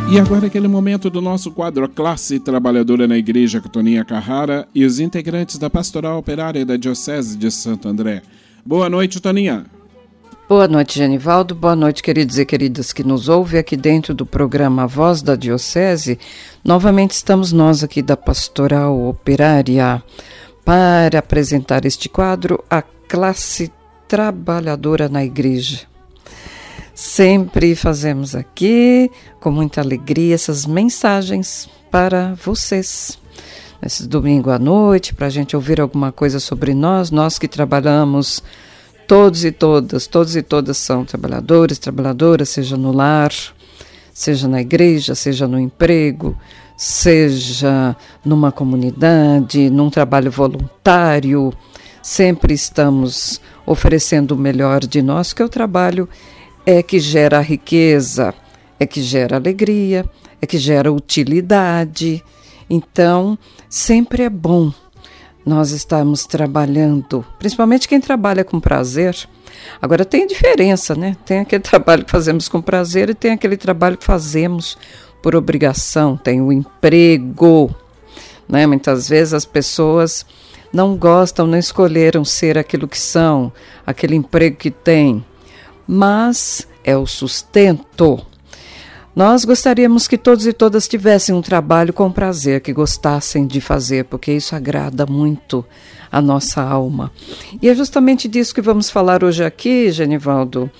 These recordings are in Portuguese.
E agora aquele momento do nosso quadro Classe Trabalhadora na Igreja com Toninha Carrara e os integrantes da Pastoral Operária da Diocese de Santo André. Boa noite, Toninha. Boa noite, Genivaldo. Boa noite, queridos e queridas que nos ouvem aqui dentro do programa Voz da Diocese. Novamente estamos nós aqui da Pastoral Operária para apresentar este quadro, a Classe Trabalhadora na Igreja. Sempre fazemos aqui, com muita alegria, essas mensagens para vocês. Nesse domingo à noite, para a gente ouvir alguma coisa sobre nós que trabalhamos, todos e todas são trabalhadores, trabalhadoras, seja no lar, seja na igreja, seja no emprego, seja numa comunidade, num trabalho voluntário. Sempre estamos oferecendo o melhor de nós, que o trabalho é que gera riqueza, é que gera alegria, é que gera utilidade. Então, sempre é bom nós estarmos trabalhando, principalmente quem trabalha com prazer. Agora, tem diferença, né? Tem aquele trabalho que fazemos com prazer e tem aquele trabalho que fazemos por obrigação. Tem o emprego, né? Muitas vezes as pessoas não gostam, não escolheram ser aquilo que são, aquele emprego que têm. Mas é o sustento. Nós gostaríamos que todos e todas tivessem um trabalho com prazer, que gostassem de fazer, porque isso agrada muito a nossa alma. E é justamente disso que vamos falar hoje aqui, Genivaldo,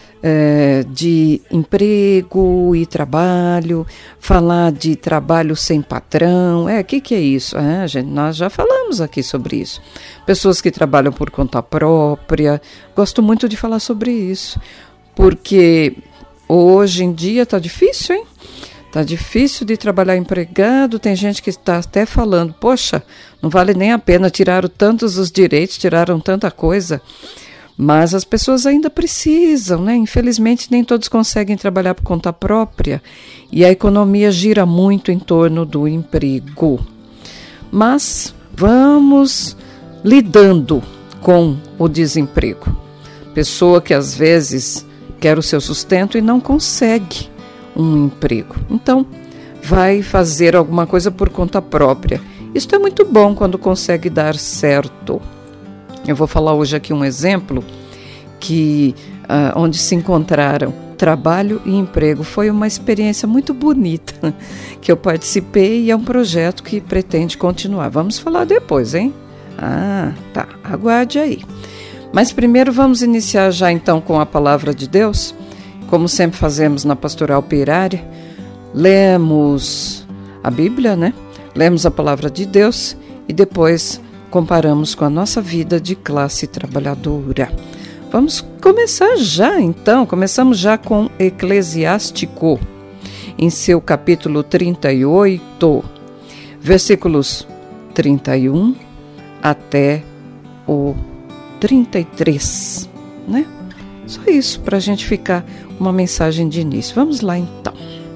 de emprego e trabalho, falar de trabalho sem patrão. O que é isso? Gente, nós já falamos aqui sobre isso. Pessoas que trabalham por conta própria. Gosto muito de falar sobre isso, porque hoje em dia está difícil, hein? Está difícil de trabalhar empregado. Tem gente que está até falando, poxa, não vale nem a pena, tiraram tantos os direitos, tiraram tanta coisa. Mas as pessoas ainda precisam, né? Infelizmente, nem todos conseguem trabalhar por conta própria e a economia gira muito em torno do emprego. Mas vamos lidando com o desemprego. Pessoa que às vezes quer o seu sustento e não consegue um emprego. Então, vai fazer alguma coisa por conta própria. Isso é muito bom quando consegue dar certo. Eu vou falar hoje aqui um exemplo que onde se encontraram trabalho e emprego. Foi uma experiência muito bonita que eu participei e é um projeto que pretende continuar. Vamos falar depois, hein? Tá. Aguarde aí. Mas primeiro vamos iniciar já então com a palavra de Deus. Como sempre fazemos na Pastoral Operária, lemos a Bíblia, né? Lemos a palavra de Deus e depois comparamos com a nossa vida de classe trabalhadora. Vamos começar já, então. Começamos já com Eclesiástico, em seu capítulo 38, versículos 31 até o 33, né? Só isso, para a gente ficar uma mensagem de início. Vamos lá, então.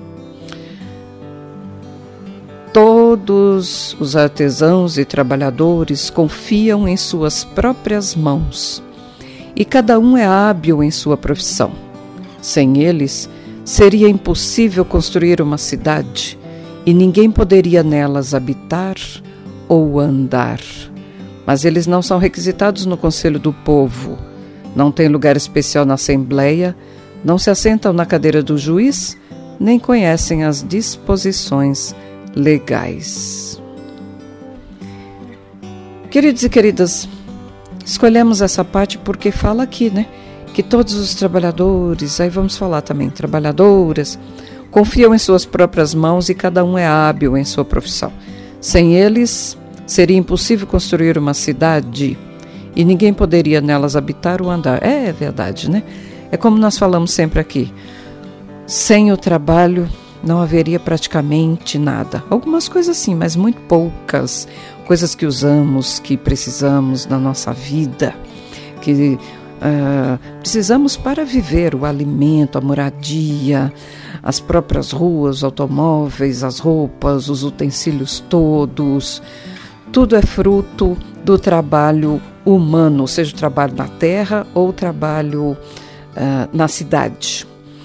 Todos os artesãos e trabalhadores confiam em suas próprias mãos, e cada um é hábil em sua profissão. Sem eles, seria impossível construir uma cidade, e ninguém poderia nelas habitar ou andar. Mas eles não são requisitados no conselho do povo, não têm lugar especial na assembleia, não se assentam na cadeira do juiz, nem conhecem as disposições legais. Queridos e queridas, escolhemos essa parte porque fala aqui, né? Que todos os trabalhadores, aí vamos falar também, trabalhadoras, confiam em suas próprias mãos e cada um é hábil em sua profissão. Sem eles, seria impossível construir uma cidade e ninguém poderia nelas habitar ou andar. É verdade, né? É como nós falamos sempre aqui. Sem o trabalho, não haveria praticamente nada. Algumas coisas sim, mas muito poucas. Coisas que usamos, que precisamos na nossa vida, que precisamos para viver, o alimento, a moradia, as próprias ruas, os automóveis, as roupas, os utensílios todos. Tudo é fruto do trabalho humano, seja o trabalho na terra ou o trabalho na cidade.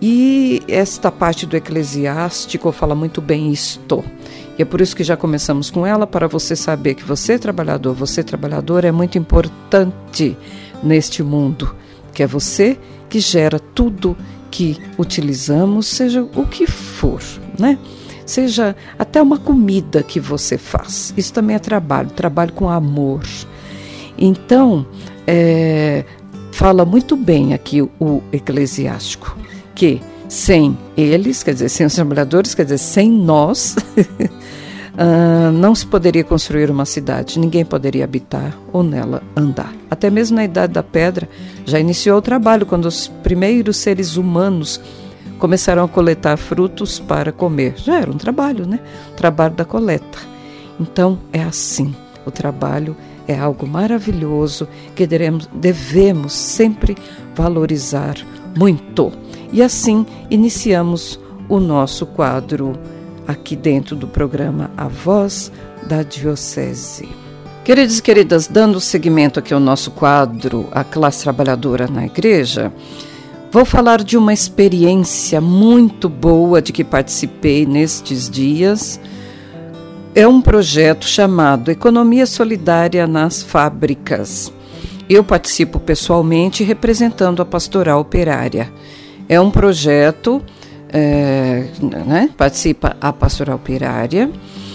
E esta parte do Eclesiástico fala muito bem isto. E é por isso que já começamos com ela, para você saber que você trabalhador é muito importante neste mundo, que é você que gera tudo que utilizamos, seja o que for, né? Seja até uma comida que você faz. Isso também é trabalho com amor. Então, fala muito bem aqui o Eclesiástico, que sem eles, quer dizer, sem os trabalhadores, quer dizer, sem nós, não se poderia construir uma cidade, ninguém poderia habitar ou nela andar. Até mesmo na Idade da Pedra já iniciou o trabalho, quando os primeiros seres humanos começaram a coletar frutos para comer. Já era um trabalho, né? O trabalho da coleta. Então, é assim, o trabalho é algo maravilhoso que devemos sempre valorizar muito. E assim iniciamos o nosso quadro aqui dentro do programa A Voz da Diocese. Queridos e queridas, dando seguimento aqui ao nosso quadro A Classe Trabalhadora na Igreja, vou falar de uma experiência muito boa de que participei nestes dias. É um projeto chamado Economia Solidária nas Fábricas. Eu participo pessoalmente representando a Pastoral Operária. É um projeto, participa a Pastoral Operária,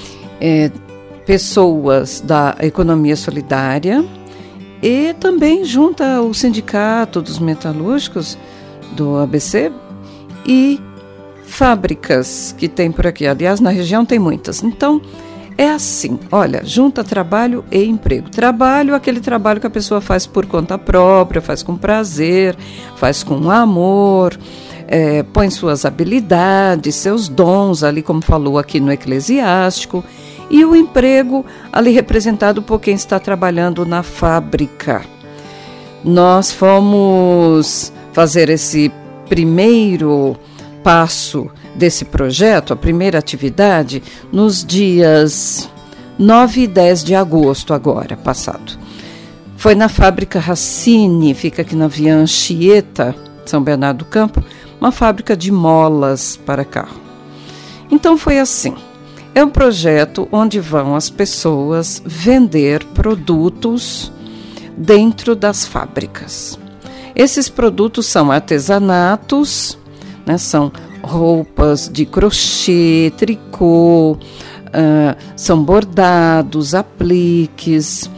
pessoas da Economia Solidária e também junta o Sindicato dos Metalúrgicos do ABC e fábricas que tem por aqui. Aliás, na região tem muitas. Então, é assim, olha, junta trabalho e emprego. Trabalho, aquele trabalho que a pessoa faz por conta própria, faz com prazer, faz com amor, põe suas habilidades, seus dons, ali como falou aqui no Eclesiástico, e o emprego ali representado por quem está trabalhando na fábrica. Nós fomos fazer esse primeiro passo desse projeto, a primeira atividade, nos dias 9 e 10 de agosto agora, passado. Foi na fábrica Racine, fica aqui na Via Anchieta, São Bernardo do Campo, uma fábrica de molas para carro. Então foi assim, é um projeto onde vão as pessoas vender produtos dentro das fábricas. Esses produtos são artesanatos, né, são roupas de crochê, tricô, são bordados, apliques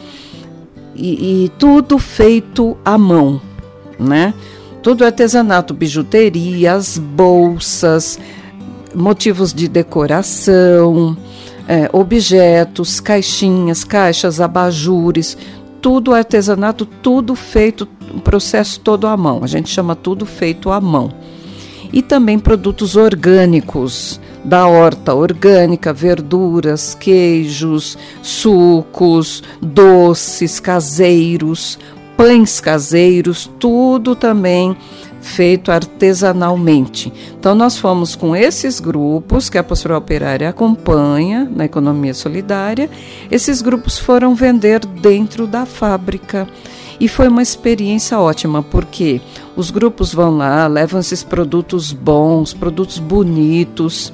e tudo feito à mão, né? Tudo artesanato, bijuterias, bolsas, motivos de decoração, objetos, caixinhas, caixas, abajures, tudo artesanato, tudo feito, um processo todo à mão. A gente chama tudo feito à mão. E também produtos orgânicos, da horta orgânica, verduras, queijos, sucos, doces caseiros, pães caseiros, tudo também feito artesanalmente. Então nós fomos com esses grupos que a Pastoral Operária acompanha na Economia Solidária, esses grupos foram vender dentro da fábrica. E foi uma experiência ótima, porque os grupos vão lá, levam esses produtos bons, produtos bonitos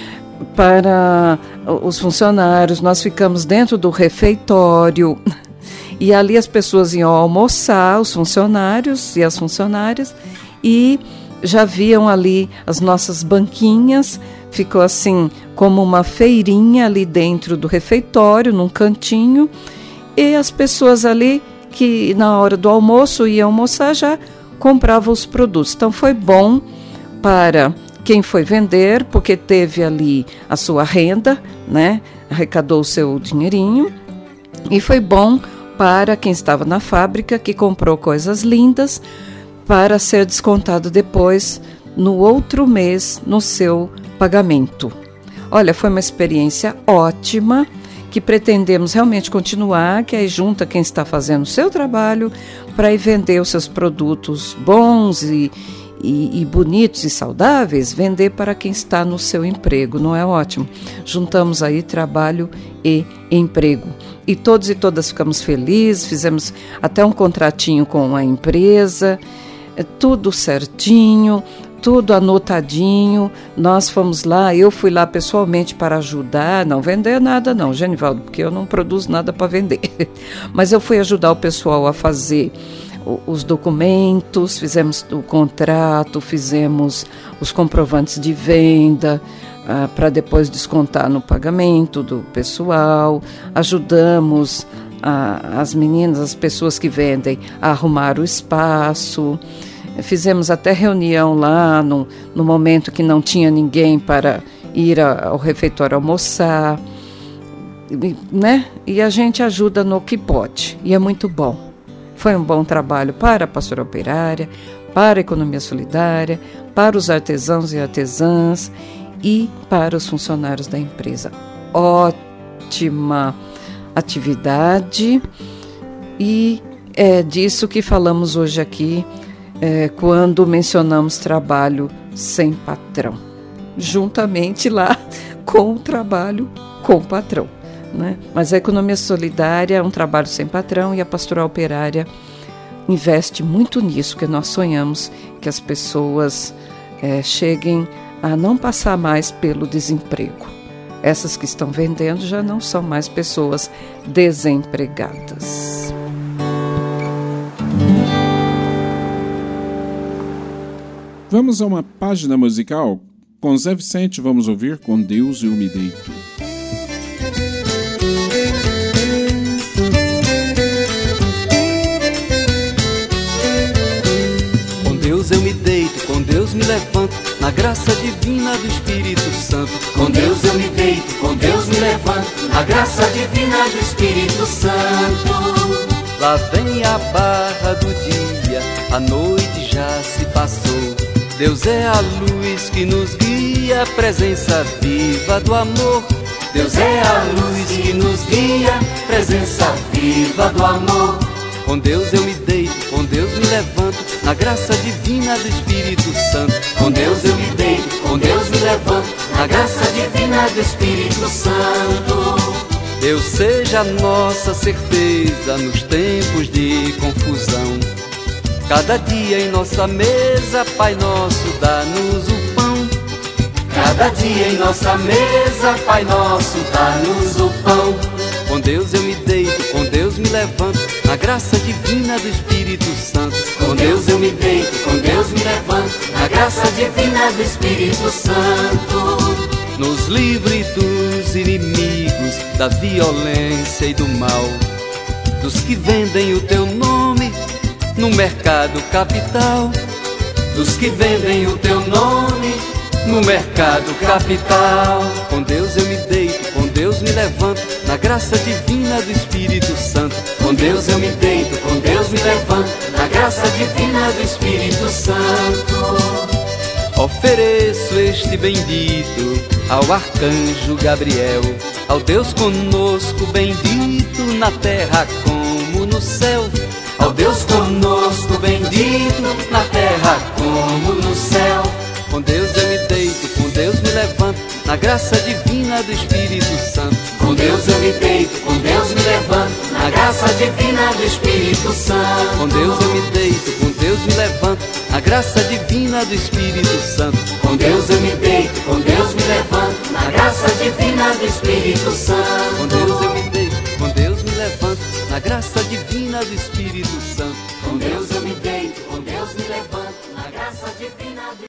para os funcionários. Nós ficamos dentro do refeitório e ali as pessoas iam almoçar, os funcionários e as funcionárias, e já viam ali as nossas banquinhas. Ficou assim como uma feirinha ali dentro do refeitório, num cantinho, e as pessoas ali que na hora do almoço iam almoçar já compravam os produtos. Então foi bom para quem foi vender, porque teve ali a sua renda, né? Arrecadou o seu dinheirinho, e foi bom para quem estava na fábrica, que comprou coisas lindas para ser descontado depois no outro mês no seu pagamento. Olha, foi uma experiência ótima, que pretendemos realmente continuar, que aí junta quem está fazendo o seu trabalho para ir vender os seus produtos bons e bonitos e saudáveis, vender para quem está no seu emprego. Não é ótimo? Juntamos aí trabalho e emprego. E todos e todas ficamos felizes, fizemos até um contratinho com a empresa, tudo certinho, tudo anotadinho. Nós fomos lá, eu fui lá pessoalmente para ajudar, não vender nada não, Genivaldo, porque eu não produzo nada para vender. Mas eu fui ajudar o pessoal a fazer os documentos, fizemos o contrato, fizemos os comprovantes de venda, para depois descontar no pagamento do pessoal. Ajudamos as meninas, as pessoas que vendem, a arrumar o espaço. Fizemos até reunião lá no momento que não tinha ninguém para ir ao refeitório almoçar, né? E a gente ajuda no que pode, e é muito bom. Foi um bom trabalho para a Pastoral Operária, para a Economia Solidária, para os artesãos e artesãs e para os funcionários da empresa. Ótima atividade, e é disso que falamos hoje aqui, quando mencionamos trabalho sem patrão, juntamente lá com o trabalho com o patrão, né? Mas a Economia Solidária é um trabalho sem patrão, e a Pastoral Operária investe muito nisso, que nós sonhamos que as pessoas cheguem a não passar mais pelo desemprego. Essas que estão vendendo já não são mais pessoas desempregadas. Vamos a uma página musical. Com Zé Vicente vamos ouvir Com Deus Eu Me Deito. Com Deus eu me deito, com Deus me levanto, na graça divina do Espírito Santo. Com Deus eu me deito, com Deus me levanto, na graça divina do Espírito Santo. Lá vem a barra do dia, a noite já se passou. Deus é a luz que nos guia, a presença viva do amor. Deus é a luz que nos guia, presença viva do amor. Com Deus eu me deito, com Deus me levanto, na graça divina do Espírito Santo. Com Deus eu me deito, com Deus me levanto, na graça divina do Espírito Santo. Deus seja a nossa certeza nos tempos de confusão. Cada dia em nossa mesa, Pai nosso, dá-nos o pão. Cada dia em nossa mesa, Pai nosso, dá-nos o pão. Com Deus eu me deito, com Deus me levanto, na graça divina do Espírito Santo. Com Deus eu me deito, com Deus me levanto, na graça divina do Espírito Santo. Nos livre dos inimigos, da violência e do mal, dos que vendem o teu nome no mercado capital. Dos que vendem o teu nome no mercado capital. Com Deus eu me deito, com Deus me levanto, na graça divina do Espírito Santo. Com Deus eu me deito, com Deus me levanto, na graça divina do Espírito Santo. Ofereço este bendito ao arcanjo Gabriel, ao Deus conosco bendito, na terra como no céu. Ao Deus conosco bendito, na terra como no céu. Com Deus eu me deito, com Deus me levanto, na graça divina do Espírito Santo. Com Deus eu me deito, com Deus me levanto, na graça divina do Espírito Santo. Com Deus eu me deito, com Deus me levanto, na graça divina do Espírito Santo. Com Deus eu me deito, com Deus me levanto, na graça divina do Espírito Santo. Com Deus eu me deito, com Deus me levanto, na graça divina do Espírito Santo. Com Deus